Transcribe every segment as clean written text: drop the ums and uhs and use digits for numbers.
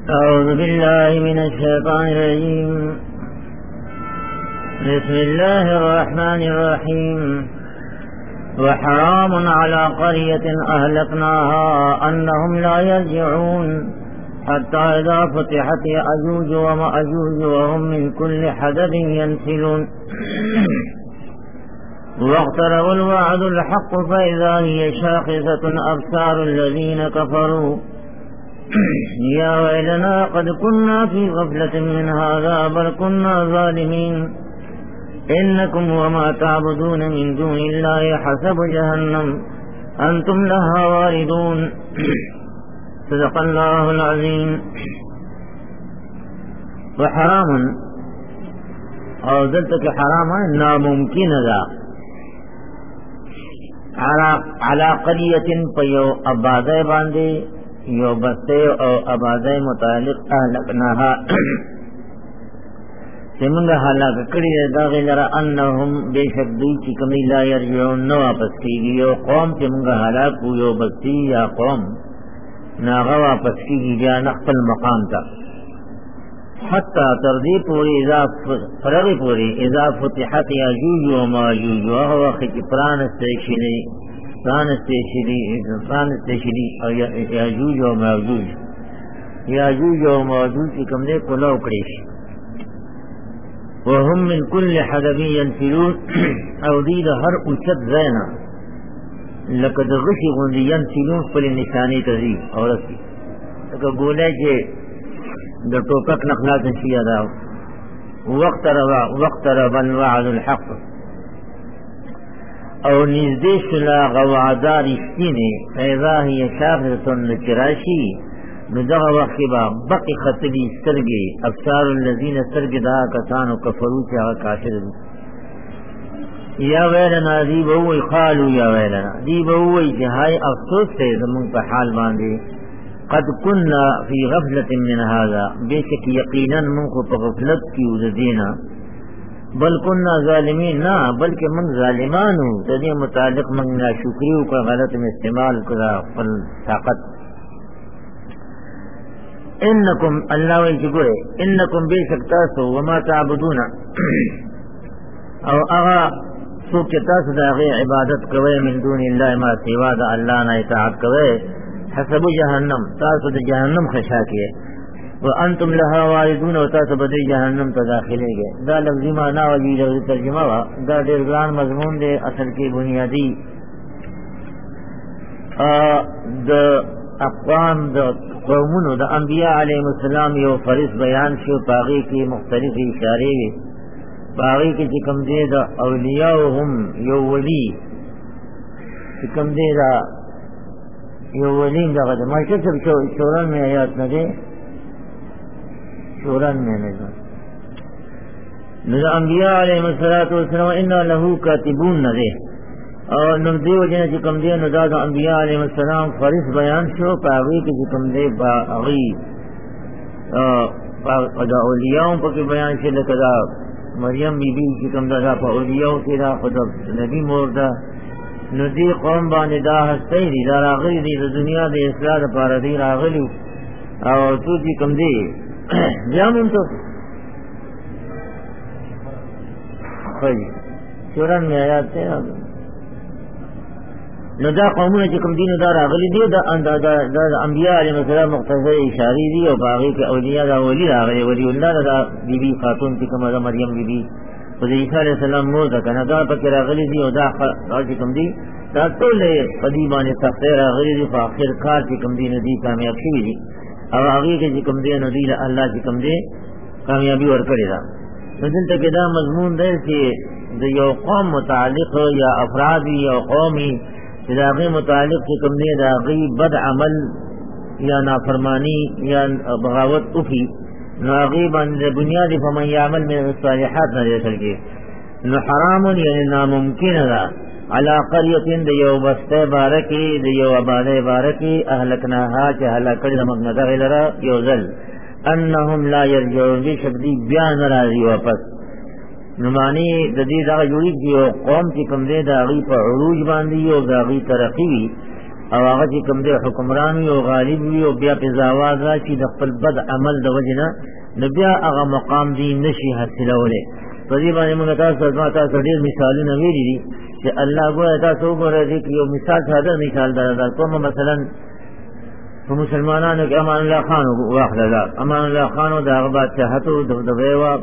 أعوذ بالله من الشيطان الرجيم. بسم الله الرحمن الرحيم. وحرام على قرية أهلكناها أنهم لا يرجعون حتى إذا فتحت يأجوج ومأجوج وهم من كل حدب ينسلون واقترب الوعد الحق فإذا هي شاخصة أبصار الذين كفروا يا ويلنا قد كنا في غفلة من هذا بل كنا ظالمين إنكم وما تعبدون من دون الله حسب جهنم أنتم لها واردون صدق الله العظيم. وحرام او دلتك حراما ناممکن دا على قرية پیو ابادہ باندے یو بستے او ابادہ متعلق اہلکناها سمنگا حلاک کری داغی لرا انہم بے شک دوی چکمی لا یرجعون نو واپس کی گی یو قوم سمنگا حلاک یو بستی یا قوم ناغا واپس کی گی بیا نقل مقام تا حتی تردی پوری فرغی پوری اذا فتحت یاجوج و ماجوج وہو وقت پرانستیشنی یاجوج و ماجوج کی کمدے کلو کریش وهم من كل حدب ينسلون او دید ہر اچت زینا لقد غشی غندی ینسلون پر نشانی تزی عورت کی لکہ گولے کے در ٹوپک نقلات نشیہ دا وقت رب الوعد الحق او نزدیش لا غوعدار اشتینے فیضا ہی شاخصتن چراشی ندغ وقبا بقی خطبی سرگی ابصار الذین سرگ دا کسانو کفرو چاہ کافر یا ویلنا دی بوئی خالو یا ویلنا دی بوئی جہائی افسوس سے زمان پہ حال باندے قد کننا فی غفلت من هذا بے شک یقینا من کو پہ غفلت کی وزدینا بل کننا ظالمین نا بلکہ من ظالمانو تدی متعلق من ناشکریو کا غلط میں استعمال کرا فل طاقت انکم اللہ ویچ گوئے انکم بے شک تاسو وما تعبدون او اغا سوک تاسو دا غیر عبادت کوئے من دون اللہ ما سوا دا اللہ نا اطاعت کوئے حسب جہنم تاسو دا جہنم خشا کیے وانتم لها واردون و تاسو بدی جہنم تا داخلے گئے دا لفظی معنی وجی لفظی ترجمہ وا دا درگان مضمون دے اصل کی بنیادی دا اقوام دا قومونو دا انبیاء علیہ السلام یو فرض بیان شو پاغی کی مختلف اشارے پاغی کی چکم دے دا اولیاءهم یو ولی چکم دے دا یو ولیم دا غدا ماشتر سب شوران میں آیات ندے شوران میں نظر نظر انبیاء علیہ السلام انہا لہو کاتبون ندے اور نمدی وجہ چکم دے نداد انبیاء علیہ السلام فرض بیان شو پاغی کی چکم دے باغی قدا اولیاءوں پا کی بیان شو لکدا مریم بی بی چکم دا پا اولیاءوں کی دا خدا نبی موردہ ندی قوم باندې دا هستی دی دا راغلی دی دا دنیا دا اصلاح دا پارا دی راغلی او تو جی کم دی جامن تو خوی چوران میں آیات تے ندا قومون چی کم دی دا راغلی دی دا انبیاء علیہ السلام مقتصر اشاری دی او باغی کے اولیاء دا ولی راغلی ولی اللہ دا بی بی خاتون چی کم دا مریم بی بی خود عیسیٰ علیہ السلام مورد کنا دا پاکی راغلی دی و دا چکم دی دا طول قدیمان تخصیر راغلی دی فاخر کار چکم دی ندی کامیاب شوی دی او آغی کے چکم دی ندی اللہ چکم دی کامیابی ورکڑی دا ندل تک دا مضمون دے کہ دا یو قوم متعلق یا افرادی یا قومی دا غی متعلق چکم دی دا غی بد عمل یا نافرمانی یا بغاوت افی نو غیباً بنیادی فمن یعمل من الصالحات نہ دے سکے نو حرام یعنی ناممکن دا علا قریت دیو بستے بارکی دیو عبادے بارکی اہلکناہا چہ ہلاکر دمکنتا غیلرا یوزل انہم لا یرجعون بی شکدی بیان راضی واپس نمانی ددی دا جوڑی دیو قوم کی کم دے دا غی پا عروج باندی و دا غی ترقی او هغه چې کوم دی حکمران وي او غالب وي او بیا په زاواز راشي د خپل بد عمل د وجه نه نو بیا هغه مقام دی نشي حاصلولی. په دې باندې موږ تاسو ډېر مثالونه ویلي دي چې الله ګوره تاسو وګورئ دې کې یو مثال ساده مثال درکوم. مثلا په مسلمانانو کې امان الله خان واخله. امان الله خان د هغه بادشاهتو دغه وه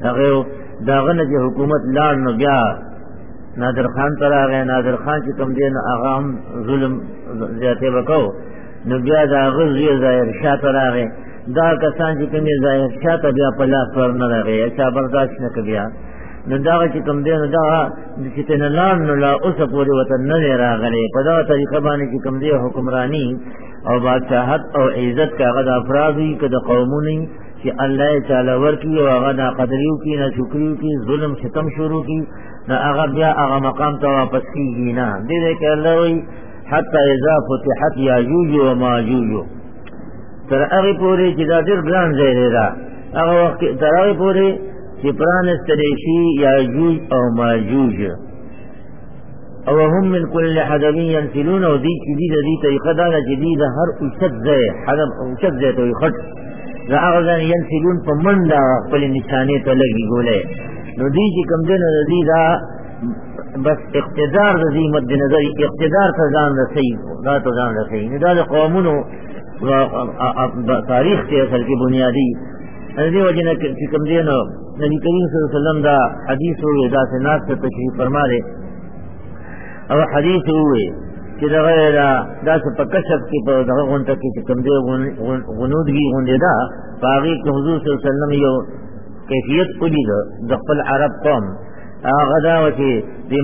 دغه نه چې حکومت لاړ نو بیا نادر خان ته راغی. نادر خان چې کوم دی نو هغه هم ظلم زیاتې وکړو نو بیا د هغه زوی ظاهر شاه ته راغی. دا کسان چې کوم ظاهر شاه ته بیا په لاس ور نه راغی چا برداشت نه کړ بیا نو دغه چې کوم دی نو دغه چې ته نه لاړ نو لا اوسه پورې ورته نه دی راغلی. په دغه طریقه باندې چې کوم دی حکمرانی او بادشاهت او عزت که هغه د افراد وي که د قومونو چې الله یې چاله ورکړي او هغه ناقدري وکړي ناشکري وکړي ظلم ستم شروع کړي نو هغه بیا هغه مقام ته واپس کېږي نه. دې ځای کې الله وایي حتی اذا فتحت یاجوج و ماجوج تر هغې پورې چې دا ډېر ګران ځای دی دا هغه وخت کې تر هغې پورې چې پرانستلی شي یاجوج او ماجوج او هم من کل حدب ینسلون او دی چې دی د دې طریقه دا ده چې دی د هر اوچت ځای حدب اوچت ځای ته وي خټ د هغه ځای ینسلون په منډه خپلې نشانې ته لګي ګولۍ نو دی چې کوم دی نو د دې دا بس اقتدار د دې مد نظر اقتدار ته ځان رسوي دا ته ځان رسوي نو دا د قومونو تاریخ کې اصل کې بنیادي دې وجه نه چې کوم دی نو نبي کریم صلی الله علیه وسلم دا حدیث وې داسې ناس ته تشریف فرما دی او حدیث ہوئے کہ داسې په کشف کې په دغه غونټه کې چې کوم دی غنودګي غونډې ده په هغې کې حضور صلی الله علیه وسلم یو کیفیت ولیده د خپل عرب قوم هغه دا وه چې د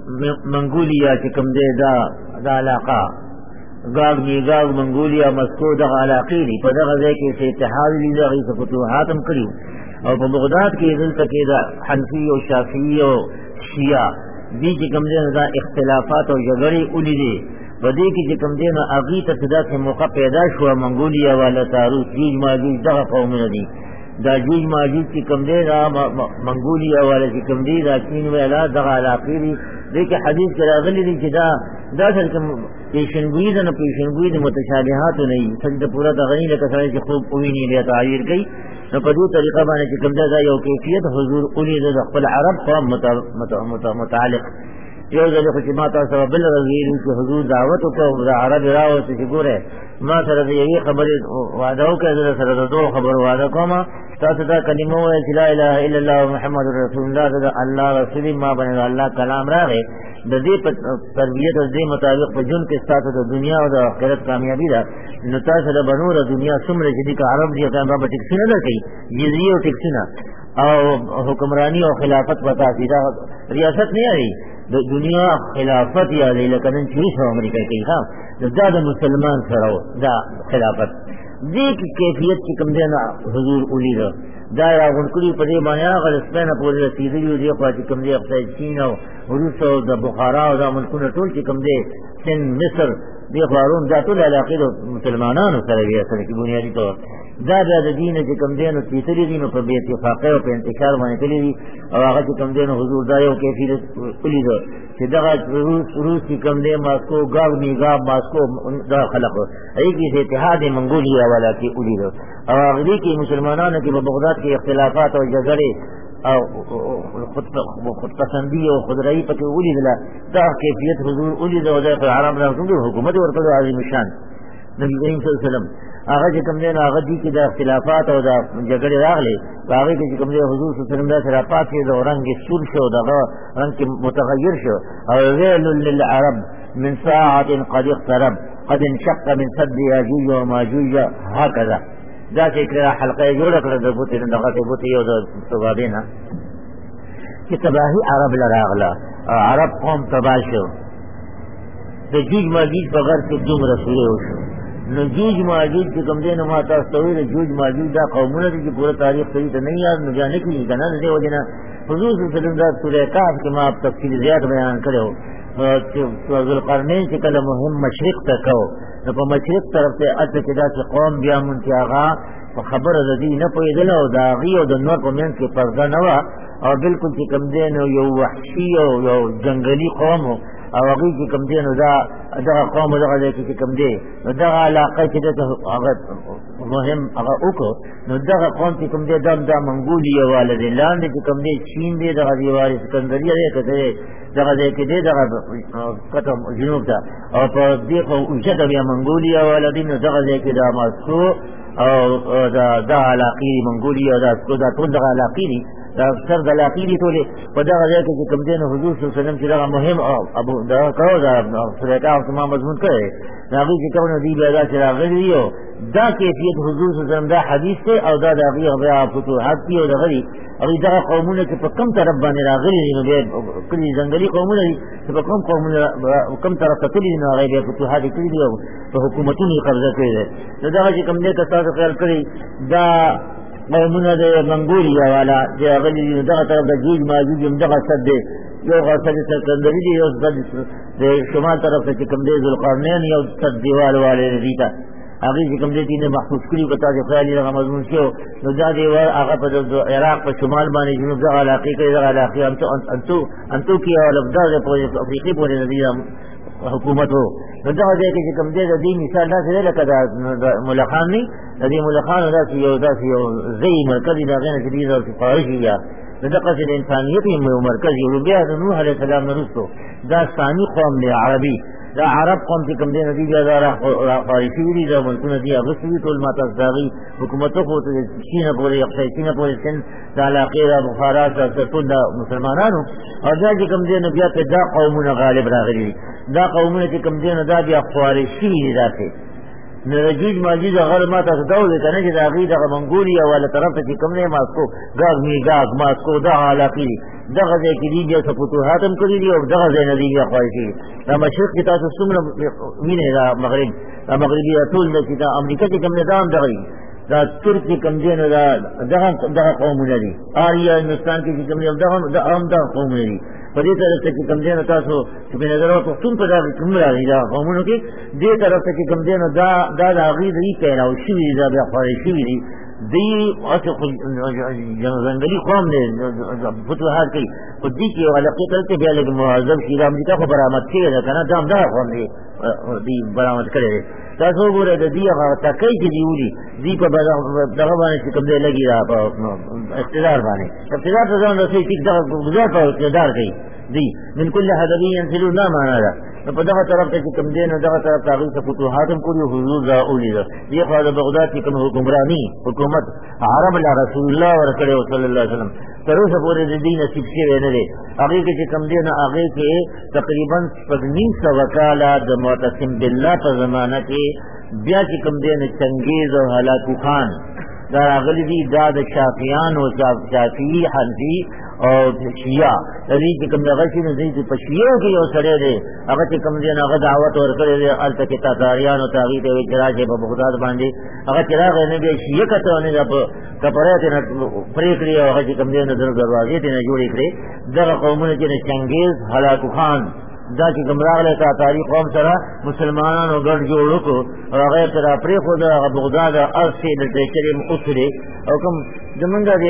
منګولیا چې کوم دی دا علاقه ګاګ میګاګ منګولیا مسکو دغه علاقې دي په دغه ځای کې څه اتحاد لیده هغې څه فتوحات هم کړي او په بغداد کې دلته کې د حنفي او شافعي او شیعه دی چې کوم دی دا اختلافات او جګړې ولیدې په دې کې چې کوم دی نو هغې ته څه داسې موقع پیدا شوه منګولیا والا تاروس جوج ماجوج دغه قومونه دي دا جوج ماجوج چې کوم دی دا منګولیا والا چې کوم دی دا چین والا دغه علاقې دي دې کې حدیث کې راغلی دی چې دا سر کې پیشنګویي ده نه پیشنګویي د متشابهاتو نه وي څنګه د پوره دغه نه لکه سړی چې خوب وویني بیا تعبیر کوي نو په دې طریقه باندې چې کوم دا یو کیفیت حضور ولیده د خپل عرب قوم متعلق یو ځل خو چې ما تاسو سره بل ویلي چې حضور دعوت وکړو د عرب راوستې چې ګوره ما سره د یوې خبرې وعده وکړه زه سره د دوه خبرو وعده کوم تاسو دا کلمه ووایئ چې لا اله الا الله محمد رسول الله د الله رسول ما باندې الله کلام راغی د دې په تربیت او دې مطابق په ژوند کې ستاسو د دنیا او د آخرت کامیابي ده نو تاسو د بنور دنیا څومره چې دي که عرب دي که به ټکسونه درکوي جزیې او ټکسونه او حکمرانی او خلافت به تاسې دا ریاست نه یادوي د دنیا خلافت یادوي لکه نن چې روس او امریکا کوي ښه دا د مسلمان سره دا خلافت دې کیفیت چې کوم دی نو حضور ولیده دا راغونډ کړي په دې باندې هغه د سپین پورې رسېدلي دې خوا چې کوم دی خدای چین او روس او د بخارا او دا ملکونه ټول چې کوم دی سند مصر دې خوا روم دا ټول علاقې د مسلمانانو سره وي اصل کې بنیادي طور دا بیا د دین چې کوم دی نو تېتلي دي نو په بې اتفاقۍ او په انتشار باندې تللي دي او هغه چې کوم دی نو حضور دا یو کیفیت ولیده چې دغه روس چې کوم دی ماسکو ګاګ میګاب ماسکو دا خلق هغې کې اتحاد منګولیا والا کې ولیده او هغې کې مسلمانانو کې په بغداد کې اختلافات او جګړې او خودپسندي او خودرأیي پکې ولیدله دا کیفیت حضور ولیده او دا په عرب حکومت ورکړو عظیم شان نبي کریم صلی الله علیه وسلم هغه چې کوم دی نو هغه دي کې د اختلافات او د جګړې راغلې په هغې کې چې کوم دی حضور صلی الله علیه وسلم داسې راپاڅېد او رنګ یې سور شو دغه رنګ کې متغیر شو او ویل للعرب من ساعة قد اقترب قد انشق من سد یاجوج و ماجوج هکذا داسې کړه حلقه یې جوړه کړه د بوتې نه دغسې بوتې یو د ثوابې نه چې تباهي عرب له راغله او عرب قوم تباه شو د جوج ماجوج په غر کې دومره سورې وشو نو جوج ماجوج چې کوم دی نو ما تاسو ته ویل جوج ماجوج دا قومونه دي چې پوره تاریخ صحیح ته نه یاد نو بیا نه کېږي که نه د دې وجې نه حضور صلی الله علیه وسلم دا سورې کهف کې ما تفصیل زیات بیان کړی و چې ذوالقرنین چې کله مهم مشرق ته کو نو په مشرق طرف ته هلته کې داسې قوم بیا مون چې هغه په خبره د دې نه پوهېدله او د هغې او د نور په منځ کې پرده نه وه او بلکل چې کوم دی نو یو وحشي او یو جنګلي قوم و او هغه چې کوم دی نو دا دغه قوم دغه ځای کې کوم دی نو دغه علاقه چې هغه مهم هغه وکړو نو دغه قوم چې کوم دی دا منګولیا والده لاندې چې کوم دی چین دی دغه دیوار اسکندریه دی کته دغه ځای کې دی دغه کته جنوب ته او په دې خو اوچته بیا منګولیا والده نو دغه ځای کې دا ماسکو او دا علاقې منګولیا دا ټول دغه علاقې دي دا اکثر د علاقې دي ټولې په دغه ځای کې چې کوم دی نو حضور صلی الله علیه وسلم چې دغه مهم ابو دغه کړو دا سورۃ ما مضمون کړی دا هغې چې کوم دی بیا دا چې راغلي دي او دا کیفیت حضور صلی الله علیه وسلم دا حدیث دی او دا د هغې بیا فتوحات دي او دغه دي هغوی دغه قومونه چې په کوم طرف باندې راغلي دي نو بیا کلي ځنګلي قومونه دي چې په کوم قومونه کوم طرف ته تللي دي نو هغې بیا فتوحات یې کړي دي او په حکومتونو یې قبضه کړې دی نو دغه چې کوم دی که تاسو خیال کړئ دا قومونه د منګولیا والا چې راغلي دي نو دغه طرف د جوج ماجوج هم دغه سد دی یو سد سکندري دی یو سد د شمال طرف ته چې کوم دی ذوالقرنین یو سد دیوال والے دي ته هغې چې کوم دی تینې محفوظ کړي که تاسې خیال یې دغه مضمون شي نو دا دیوال هغه په عراق په شمال باندې جنوب دغه علاقې کوي دغه علاقې انتوکیا او لبداد افریقې پورې د دې حکومت ہو نو دغه ځای کې چې کوم دی د دې مثال داسې دی لکه د ملخان نه د دې ملخانو داسې یو ځای مرکز دی د هغې نه چې دې ډول سفارش وي بیا نو دقسې د انسانیت یو مرکز یو بیا د نوح علیه السلام نه وروستو دا ثاني قوم دی عربي دا عرب قوم چې کوم دی نو دوی بیا دا راخواري شوي دي دا ملکونه دي اخیستي دي ټول ما تاسو د هغې حکومت وکړو چینه پورې اقصی چینه پورې سند د علاقې د بخارات ټول د مسلمانانو او دا چې کوم دی نو بیا پرې دا قومونه غالب راغلي دي دا قومونه چې کوم دی نو دا بیا خواري شوي دي داسې نو د جوج ماجوج هغه ما تاسو ته وویل که نه چې د هغې دغه منګولیا والا طرف ته چې کوم دی ماسکو ګاګ میګاګ ماسکو دغه علاقې دي دغه ځای کې دي بیا څه فتوحات هم کړي دي او دغه ځای نه دي بیا خواري شوي دا مشرق کې تاسو څومره وینئ دا مغرب دا مغربي دا ټول چې دا امریکا چې کوم دی دا هم دغه دي دا ترک چې کوم دی نو دغه قومونه دي آریا هندوستان کې چې کوم دی هم دغه قومونه دي په دې طرف ته چې کوم دی نو تاسو چې په نظر پښتون په دغه کوم راغلي دا قومونو کې دې طرف ته چې کوم دی نو دا د هغې د دې پیلاو شوي دي دا بیا خواري شوي دي دی ځنګلي قوم دی فتوحات کوي په دې کې یو علاقې ته چې بیا لږ معذب شي د امریکا خو برآمد شوې ده که نه دا هم دغه قوم دی دوی برآمد کړی دی تاسو وګورئ د دې هغه ټکۍ چې دي ولي دوی په دغه باندې چې کوم دی لګي دا په اقتدار باندې اقتدار ته ځان رسوي ټیک دغه ګزار په اقتدار کوي دی من کل حدبي ينسلون دا معنا ده نو په دغه طرف ته چې کوم دی نو دغه طرف ته هغوی ته فتوحات هم کړي حضور را ولیده دې خوا د بغداد چې کوم حکمراني حکومت عرب له رسول الله ورکړی و صلی الله علیه وسلم تر اوسه پورې د دې نصیب شوی نه دی هغې کې چې کوم دی نو هغې کې تقریبا شپږ نیم سوه کاله د معتصم بالله په زمانه کې بیا چې کوم دی نو چنګیز او هلاکو خان دا راغلي دي دا د شافعیانو شافعي حنفي او شیعه د دې چې کوم دغه شي نو دوی چې په شیعو کې یو سړی دی هغه چې کوم دی نو هغه دعوت ورکړی دی هلته کې تاتاریانو ته هغې ته وایي چې راشئ په بغداد باندې هغه چې راغی نه بیا شیعه کته نه دا په کپړی ته نه پرې کړي او هغه چې کوم دی نو دروازې ته نه جوړې کړې دغه قومونه چې چنګیز هلاکو خان دا چې کوم راغلی تاتاري قوم سره مسلمانانو ګډ جوړ وکړو او هغه یې ته را پرېښوده هغه بغداد هر څه د ټیچر یې اوسرې او کوم زمونږ د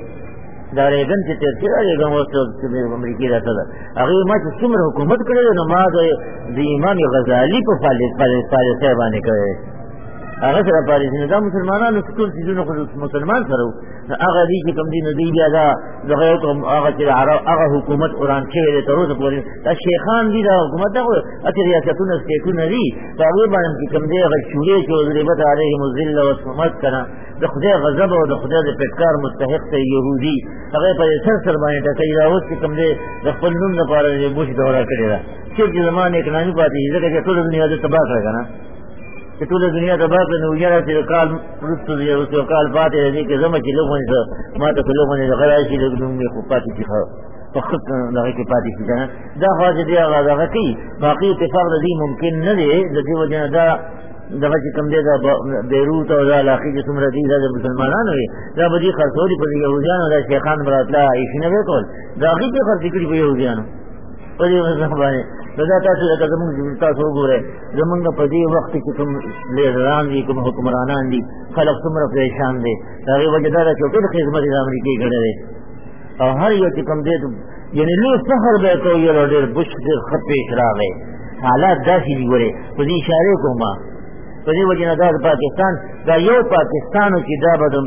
دا ریګن چې تېر شوی ریګن اوس امریکې راته ده هغې ما چې څومره حکومت کړی دی نو ما د امام غزالي په پالیسۍ باندې کړی هغه سره پالیسي نو دا مسلمانانو ټول څیزونه خو مسلمان سره وو نو هغه دي چې کوم دي نو دوی بیا دا دغه یو کوم هغه چې هغه حکومت وران شوی دی تر اوسه پورې دا شیخان دي دا حکومت دا خو هسې ریاستونه سټیټونه دي په هغې باندې چې کوم دی هغه شورې چې وضربت علیهم الذله والصمت که نه د خدای غضب او د خدای د پټکار مستحق دی یهودي هغه په سر باندې ټکوي دا اوس چې کوم دی د خپل نوم لپاره د بوش دوره کړې ده چې زما نیک نامي پاتې شي ځکه چې ټوله دنیا د تباه کړه که نه چې ټوله دنیا تباه کړه نو یاره چې کال وروسته اوس یو کال پاتې دی چې زما چې لږ غونې ما ته په لږ غونې دغه راشي لږ نوم مې خو پاتې شي په ښه دغه کې پاتې شي که نه دا خوا چې دی هغه دغه کوي باقي اتفاق د دې ممکن نه دی د دې وجې نه دا دغه چې کوم دی دا بیروت او دا علاقې چې څومره دي دا د مسلمانانو وي دا به دې خرڅولي په یهودیانو دا شیخان به راتله ایښي نه به کول دا هغې پرې خرڅې کړي په یهودیانو په دې مذهب باندې نو دا تاسو لکه زمونږ تاسو وګورئ زمونږ په دې وخت کې کوم لیډران دي کوم حکمرانان دي خلک څومره پریشان دي د هغې وجه دا ده چې ټول خدمت یې د امریکې کړی دی او هر یو چې کوم دی یعنی لوی فخر به کو یو ډېر بش ډېر خپې راغی حالات داسې دي ګورې په دې اشارې کوم په دې وجه نه دا پاکستان دا یو پاکستانو چې دا به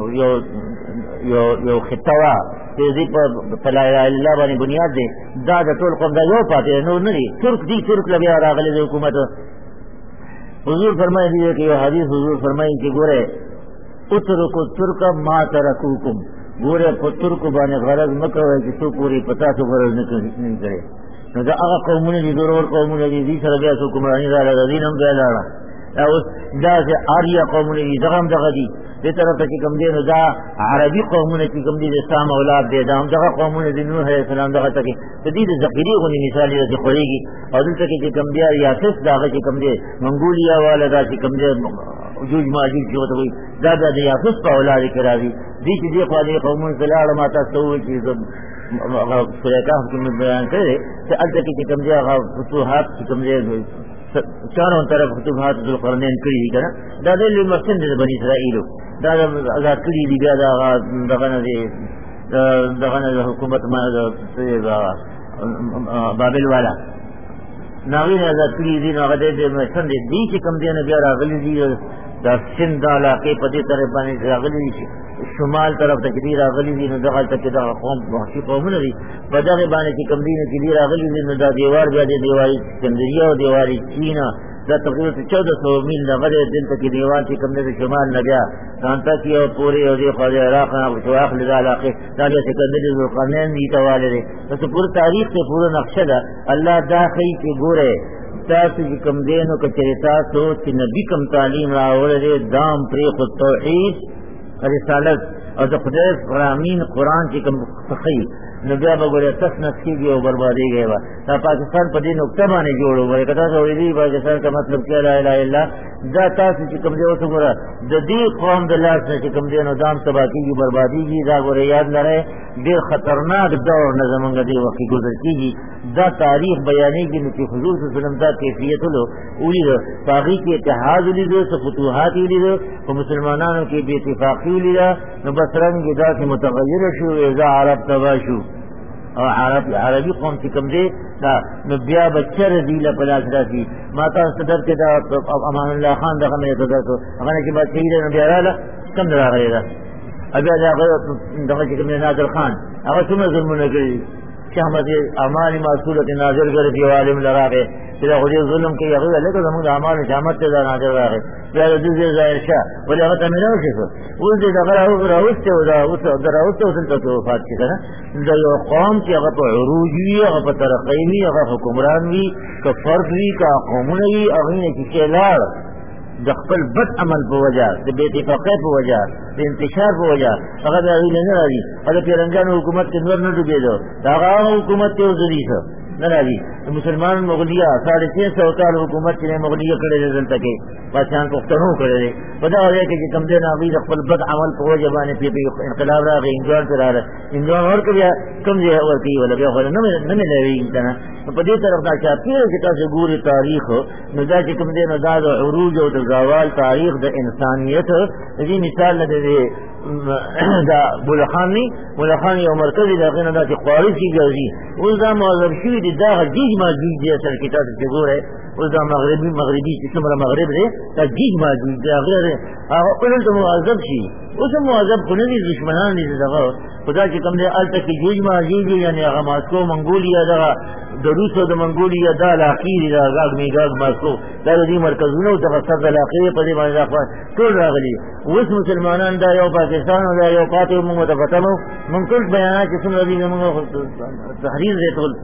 یو خطه وه چې دې په لا اله الا الله باندې بنیاد دی دا د ټول قوم دا یو پاتې نور نه دي ترک دي ترک له بیا راغلی د حکومت حضور فرمایي دی کہ یہ حدیث حضور فرمایي کہ گورے اترکو ترک ما ترکوکم گورے په ترک باندې غرض مکوئ چې تو پوری پتا تو غرض نه کړي نو دا هغه قومونه دي ضرور قومونه دي دې سره بیا حکمرانی را لګي نم بیا لاړه او دا چې آریا قومونه دي دغه هم دغه دي دې طرف ته چې کوم دي نو دا عربي قومونه چې کوم دي د سام اولاد دي دا هم دغه قومونه دي نوح علیه السلام دغه ته د دې د ذخیرې غونې مثال یې چې خوريږي او دلته کې چې کوم دي یا څه دغه چې کوم دي منګولیا والا دا چې کوم دي جوج ماجوج جو ته وي دا د یافس په اولاد کې راځي دې چې دې خو دې قومونه سلاړه ماته سوې چې سورہ کہف کی بیان کرے کہ اب تک کہ کمزے فتوحات کی کمزے چاروں طرف فتوحات ذوالقرنین کری دی کنا دا دل مقصد بنی اسرائیل دا آزاد کری دی بیا دا دغه حکومت ما بابل والا ناغین آزاد کری دی ناغه دې مقصد دی چې کم دی نه بیا راغلی دی دا سند علاقے پدی طرف باندې راغلی دی شمال طرف ته کې راغلی دي نو دغه ته کې دا قوم وحشي قومونه دي په دغه باندې چې کوم دین کې راغلی دي نو دا دیوار بیا د دیواري اسکندریه او دیواري چینا دا تقریبا 1400 میل دغه دلته کې دیوار چې کوم د شمال نه بیا کانتا کې او پوری او د خو عراق نه او اخر د علاقه دا د سکندری ذوالقرنین دي تواله دي بس پوره تاریخ ته پوره نقشه ده الله دا خی چې ګوره تاسو چې کوم دینو کې تاسو چې نبی کوم تعلیم راوړل دام پرې خو توحید رسالت اور جو خدای فرامین قرآن کی کم تخی نو بیا بگوڑے تس نسکی گئی اور بربادی گئے با تا پاکستان پا دی نکتہ بانے جوڑو بھائی کتا سوڑی دی پاکستان کا مطلب کیا لا الہ الا دا تاسی چکم دے وسو گورا دا دی قوم دلاس نے چکم دے نو دام تباکی گی بربادی گی دا گورے یاد نہ رہے دیر خطرناک دور نظمنگا دی وقتی گزر کی گی دا تاریخ بیانی کی نکی حضور صلی اللہ علیہ وسلم دا کیفیت لو اولی دو باقی کی اتحاد لی دو سو فتوحات لی دو مسلمانانوں کی بے اتفاقی لی دو نو بس رنگ دا کی متغیر شو ازا عرب تبا شو اور عربی قوم کی کم دے دا نو بیا بچر دیل پلاس راسی ماتا صدر کے دا امان اللہ خان دا خمیر صدر کو اگر کی بات صحیح ہے نو بیا رالا کم درا غیر دا ابھی دا غیر کم دے ناظر خان اگر سمر ظلم نکری شہمت امان معصولت ناظر گر کی عالم لگا گئے تیرا خودی ظلم کی یقید اللہ تو زمان امان شہمت تیزا ناظر لگا گئے بیا دا دوزیر ظاہر شاہ ولی اگر تمینا ہو شکو اس دے دا غیر راوستے ہو دا راوستے ہو سلطا تو وفات کی کنا دا یو قوم کی اگر پا عروج وی اگر پا ترقی وی اگر حکمران وی کا فرق وی کا قومون وی اغین کی لار د خپل بد عمل په وجه د بې اتفاقۍ په وجه د انتشار په وجه هغه د هغوی نه راځي هغه د پیرنګانو حکومت کې نور نه ډوبېدو د هغه حکومت کې وزري ښه نه راځي د مسلمان مغلیه 350 کال حکومت چې مغلیه کړی دی دلته کې پاکستان پښتنو کړی دی په دغه ځای کې چې کوم دی نو هغوی د خپل بد عمل په وجه باندې پې انقلاب راغی انجوان پې راغی انجوان ورکړه بیا کوم ځای ورکوي ولا بیا خو نه میلاوېږي که نه په دې طرف دا چاپېره چې تاسو ګورئ تاریخ نو دا چې کوم دی نو دا د عروج او د زوال تاریخ د انسانیت د دې مثال نه دی دا بولخان نی بولخان یو مرکز دی داغه نه دا چې خوارج کی ګرځي اوس دا معذب شوی دی دا جیج ماجوج دی اصل کې تاسو چې ګوره اوس دا مغربي چې څومره مغرب دی دا جیج ماجوج دی هغه اول ته معذب شي اوس معذب خو نه دي دشمنان دي دغه خدا چې کوم دی الته کې جیج ماجوج یعنی هغه ماسکو منګولیا دغه د روس او د منګولیا دا الاخیر دا غاګ میګاګ ماسکو دا د دې مرکزونو دغه سر د الاخیر په دې باندې راځي ټول راغلي اوس مسلمانان دا یو پاکستان او دا یو قاتل موږ ته فتنو موږ ټول بیانات چې څنګه دي موږ تحریر دې ټول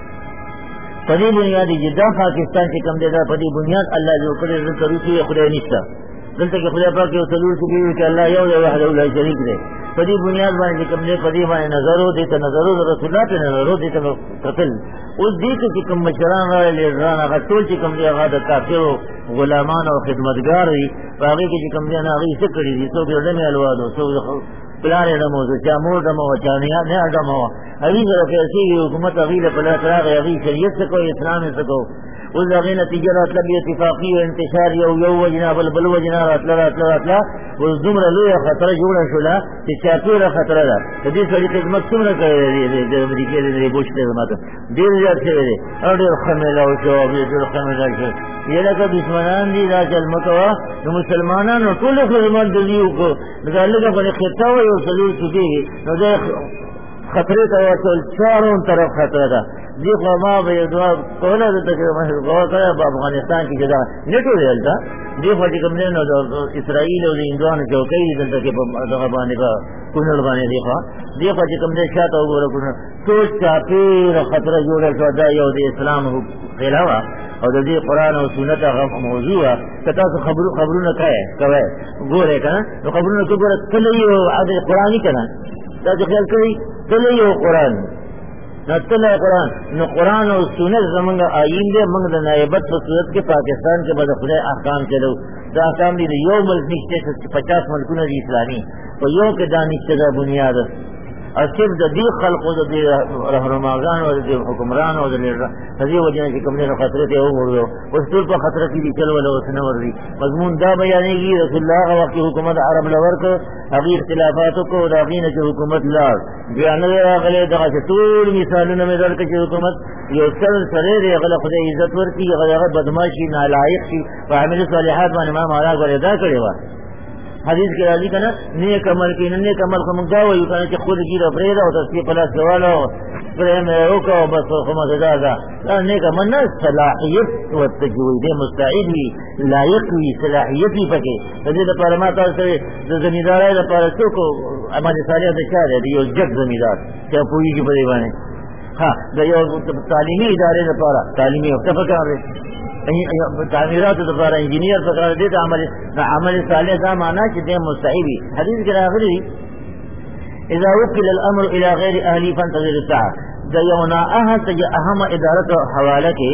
په دې بنیاد چې دا پاکستان چې کوم دی دا په دې بنیاد الله جو کړی د روسي خدای نشته دلته کې خدای پاک یو څلور څه کوي چې الله یو دی وحده لا شریک دی په دې بنیاد باندې کوم دی په دې باندې نظر او دې ته نظر او رسول الله ته نظر او دې ته قتل اوس دې کې کوم مشران راغلي ځان هغه ټول چې کوم دی هغه د کافرو غلامان او خدمتګار وي هغه کې کوم دی نه هغه څه کړی دي څو دې نه الوادو څو پلان دمو جامور دمو چانیا نه دمو هغه سره چې حکومت هغه په لاس راغی هغه شریعت څخه اسلام څخه اوس هغې نتیجه راتله بې اتفاقي او انتشار یو وجنا بل وجنا راتله اوس دومره لویه خطره جوړه شوله چې چاپېره خطره ده. د دې سړي خدمت څومره کړی دی د امریکې د بوش خدمت ډېر زیات شوی دی او ډېر ښه میلاو شو او ډېر ښه میلاو شو. یہ لکه دشمنان دي دا چل مه کوه. نو مسلمانانو ټولې خدمت د دې وکړو نو دا لږه پرې خطه وه یو څلور څوکې نو دا خطرې ته ورټول چارون طرف خطره ده. دې خوا ما به یو دعا کوله دلته چې غور کړی په افغانستان کې چې دا نیټو دی هلته دې خوا چې کوم دی نو د اسرائیل او د هندوانو چوکۍ دي دلته کې په دغه باندې په کونړ باندې دې خوا چې کوم دی شاته وګوره کونړ ټول چاپېره خطره جوړه شوه. دا یو د اسلام خیله وه او د دې قرآن او سنت هغه موضوع وه. که تاسو خبرونه کوئ ګورئ که نه نو خبرونه کې ګوره کله یو عدل قرآني که نه تاسو خیال کوئ کله یو قرآن نو تله قرآن نو قرآن او سنت زمونږ آیین دی. موږ د نایبت په صورت کې پاکستان کې به د خدای احکام چلو. دا احکام دي د یو ملک نشته 50 ملکونه دي اسلامي په یو کې دا نشته دا بنیاد او صرف د دې خلقو د دې رهنماګانو او د دې حکمرانو او د دې وجه نه چې کوم نه خطرې ته وګورو اوس ټول په خطر کې دي چل ولا اوس نه ورځي. مضمون دا بیانېږي رسول الله هغه وخت حکومت عرب لور کو هغه اختلافاتو کو دا غینه چې حکومت لار بیان راغله دغه ټول مثالونه مې درکړي چې حکومت یو سره دی غله خدای عزت ورکړي هغه بدمعشي نالایق شي په عمل صالحات باندې ما مولا غوړې دا کړی و. حدیث کې راځي کنه نیک عمل کې نیک عمل کوم دا وایو کنه چې خود ګیره پرېدا او تاسو په لاس دیوالو پرېم وکاو بس خو مزه دا نیک عمل نه صلاحیت او تجوید مستعد وي لایق وي صلاحیت وي پکې د دې لپاره ما تاسو د زمیندارۍ لپاره څوک عمل صالح د چاره دی یو جګ زمیندار چې پوهیږي په دې باندې ها د یو تعلیمي ادارې لپاره تعلیمي او تفکر تعمیرات لپاره انجینیر پکار دی د عمل صالح دا معنا چې د مستعبي. حدیث کې راغلی اذا وكل الامر الى غير اهله فانتظر الساعه دا یو نه اهم ادارت حواله کې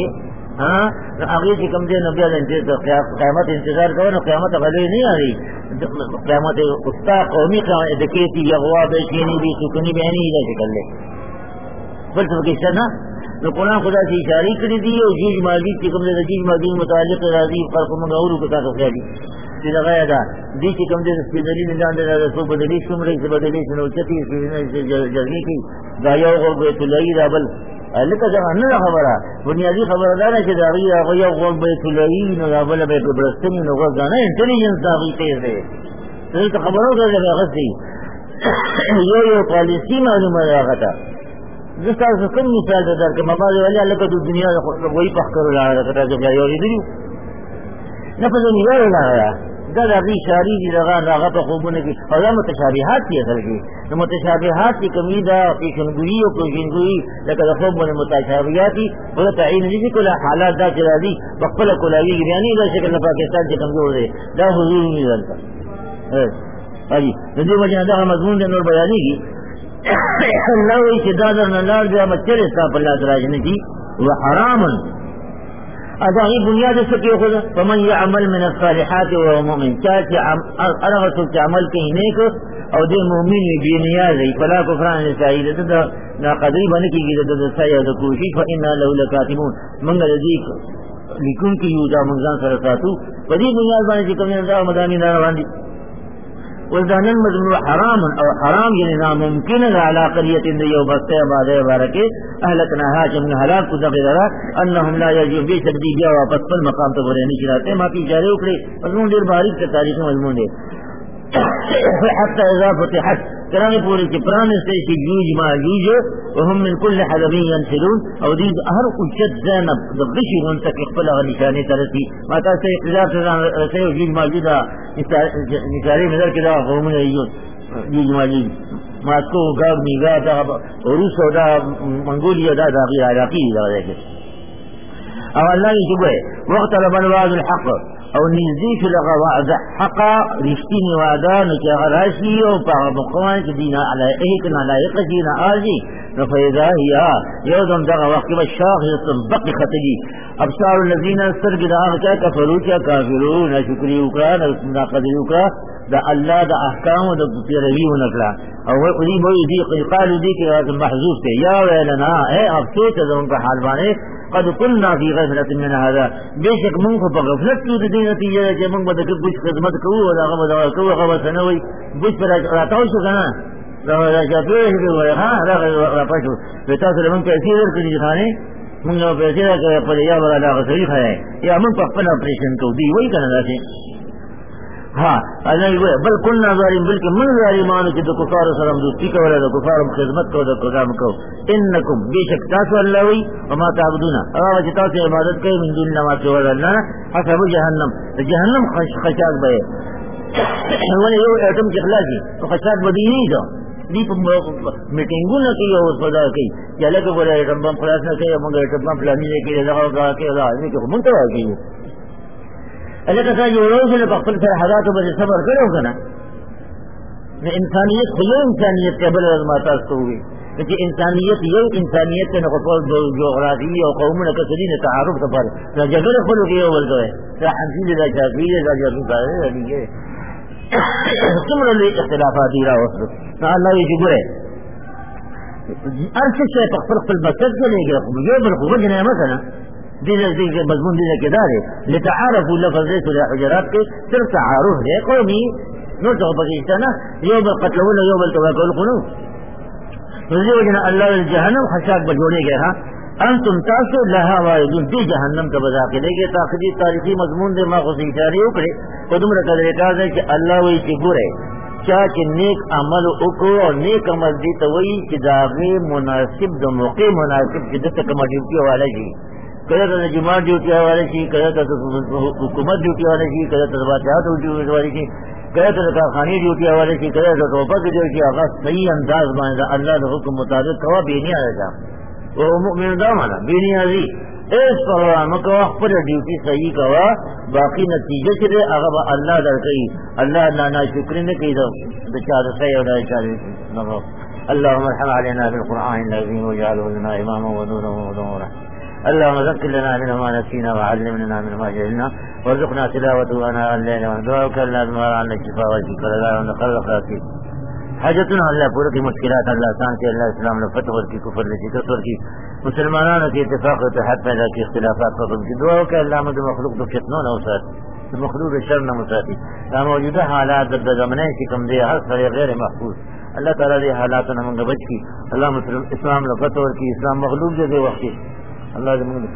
هغه چې کوم دی نو بیا د قیامت انتظار کوو. قیامت غلي نه یاري قیامت استاد قومي قیامت د کېتی یغوا به کینی به سکونی به نه دی شکل له بل څه کې څه نو قرآن خدا سے اشارے کری دی اور جیج ماضی کی کم دے جیج ماضی متعلق راضی فرق منغور کو تاسو خیالي چې لغایا دا دې چې کم دې سپیدلی نه لاندې راځو بدلی څومره چې بدلی شنو چتی جزنی کی دا یو غو بیت الله رابل لکه دا نه خبره بنیادی خبره دا نه چې دا یو غو بیت الله نو رابل به برستنی نو غو دا نه انټيليجنس دا وی تیز دی څه خبرو دا غسي یو پالیسی معلومه راغته. زه تاسو کوم مثال درکړم ما ویل لکه د دنیا وای په خبرو راغله چې بیا یو دی نه په دې نه راغله دا د اشاری دی هغه په خوبونه کې او متشابهات دي اصل کې نو متشابهات کې کمی دا پیشنګوئی او پیشنګوئی لکه د خوب باندې متشابهات دي او تعین دي کله حالات دا چې راځي په خپل کولاوی بیانې دا شکل پاکستان کې کمزور دی دا حضور نه ځلته هاي د دې وجه دا مضمون د نور بیانېږي الله وی چې دا در نه لار بیا مچره ستا په لاس راځي نه دي وحرام اداغی بنیاد سے کیوں خدا فمن یعمل من الصالحات وهو مؤمن چاہتے ارغسو چا عمل کہیں نیک او دے مومن بی نیاز ہے فلا کفران نسائی دا ناقدری بنکی گی دا سایہ دا کوشی فإنا له لکاتمون منگا لذیک لکن کی یودا منزان سرساتو فدی بنیاد بانے چکم دا مدانی داروان دی وزدان المضمون حرام او حرام یعنی ناممکن على قریت دیو بستے بادے بارکے اہلکناها چمن حلاک کو دغیرہ انہم لا یجیب بی سبدی بیا واپس پل مقام تو برینی چلاتے ما پی جارے اکڑے مضمون دیر باریک کا تاریخ مضمون دے حتی اذا فتحت کرانے پوری کی پرانے سے جوج ماجوج وهم من كل حدب ينسلون او دید ہر اجت زینب دغشی منتق اقبل نشانے ترسی ما تاستے اقتدار سے جوج ماجوج نشارے مدر کدا قومن ایون جوج ماجوج ماسکو گاگ میگا دا روس و دا منگولیا دا داغی عراقی دا دیکھے او اللہ کی شبہ وقت ربن وعد الحق او نزدیک لغا وعد حقا رشتین وعدا نکا غراشی او پا مقوان کی دینا ایکنا لائق دینا آجی نفیدہ ہیا یودم دغا وقت بشاخص بقی خطلی ابصار الذین سرگ دا آغا کفرو کیا کافرون شکری اکرا ناقدری اکرا دا اللہ دا احکام دا پیروی نکلا او قریب ہوئی دی قالو دی کہ محضوب تھے یا ویلنا اے افسوس ہے ان کا حال بانے قد كنا في غفلة من هذا بشك منكم بغفلت دي نتيجة چې موږ به د بوش خدمت کوو او هغه به دوا کوو هغه به سنوي بوش پر راتاو شو کنه دا شافعي دی وای ها هغه راپښو په تاسو له موږ پیسې ورکړي ځانه موږ نو پیسې راکړې په یا ولا هغه صحیح خای یا موږ په خپل اپریشن کوو دی وای کنه راځي ہاں بل كنا ظالمين بلکہ من ظالمانو چې د کفار سره دوستی کوله د کفار خدمت کوو د قدام کوو انکم بیشک تاسو الله وی وما تعبدون هغه چې تاسو عبادت کوي من دون الله ما سوى الله حسب جهنم خشاک به ولې یو اټم چې خلاصي خشاک بدی نه ده دی په میټینګونو کې یو صدا کوي چې لکه ګورې اټم بم خلاص نه کوي موږ اټم بم پلان نه کوي دا هغه کې دا نه کوي مونږ ته کوي الکه څنګه یو ورځ په خپل سره حالاتو باندې صبر کړو کنه نو انسانیت خو یو انسانیت قبل از ما تاسو وي چې انسانیت یو انسانیت نه خپل د جغرافي او قومونه کې دینه تعارف لپاره دا جګړه خپل کې یو ولګوي دا حنفي دا شافعي دا جابر دا دی څومره لوی اختلافات دي راوځي الله یې ګوره ارڅ څه په خپل مسجد کې لګي یو بل خو نه مثلا دې مضمون دې کې دا دی لتعارفوا لفظ الحجرات کې صرف تعارف دی قومي نو څه پکې نه یو بل قتلونه یو بل توکل خونو رضی وجنا الله الجهنم خشاک بجوړيږي ها انتم تاسو لها واردون دې جهنم ته بذاکلېږي تاخذي تاریخي مضمون دې ما خو اشاره وکړي په دومره کله راځي چې الله وایي چې ګوره چا چې نیک عمل وکړو او نیک عمل دې ته وایي چې دا غي مناسب د موقع مناسب چې د کوم ډیوټي والا شي کله د جماع ډیوټي والا شي کله د حکومت ډیوټي والا شي کله د بادشاہت ډیوټي والا شي کله د کارخانه ډیوټي والا شي کله د ټوپک ډیوټي هغه صحیح انداز باندې الله د حکم مطابق کوا بینی راځه او مؤمن دا معنا بینی ازي اس پروا مکو خپل ډیوټي صحیح کوا باقی نتیجه چې هغه به الله درکړي الله نه شکر نه کوي د چا د صحیح او د چا نه اللهم ارحم علينا بالقران العظيم واجعله لنا اماما ونورا ونورا اللهم ذكر لنا منه ما نسينا وعلمنا منه ما جهلنا وارزقنا تلاوته اناء الليل ودعاءك اللهم عنا الشفاء والشكر لا ونقل خاطئ حاجتنا اللہ پورا کی مشکلات اللہ آسان کے اللہ اسلام نے فتح کی کفر نے شکست کی مسلمانوں کے اتفاق و اتحاد پیدا کی اختلافات ختم کی دعا کہ اللہ مد مخلوق تو فتنوں نہ وسعت مخلوق شر نہ مساتی تا موجودہ حالات در زمانے کی کم دے ہر سر غیر محفوظ اللہ تعالی دی حالات نہ منگ بچ کی اللہ مسلم اسلام نے فتح کی اسلام مخلوق دے وقت اللہ نے منگ